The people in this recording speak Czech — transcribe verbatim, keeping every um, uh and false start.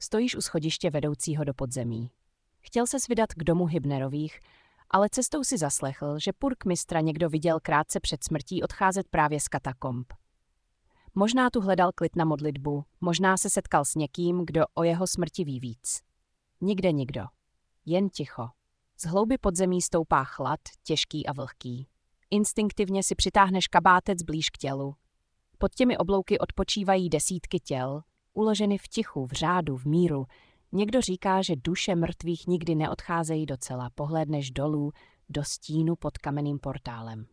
Stojíš u schodiště vedoucího do podzemí. Chtěl ses vydat k domu Hybnerových, ale cestou si zaslechl, že purkmistra někdo viděl krátce před smrtí odcházet právě z katakomb. Možná tu hledal klid na modlitbu, možná se setkal s někým, kdo o jeho smrti ví víc. Nikde nikdo. Jen ticho. Z hlouby podzemí stoupá chlad, těžký a vlhký. Instinktivně si přitáhneš kabátec blíž k tělu. Pod těmi oblouky odpočívají desítky těl, uloženy v tichu, v řádu, v míru. Někdo říká, že duše mrtvých nikdy neodcházejí docela, pohlédneš dolů do stínu pod kamenným portálem.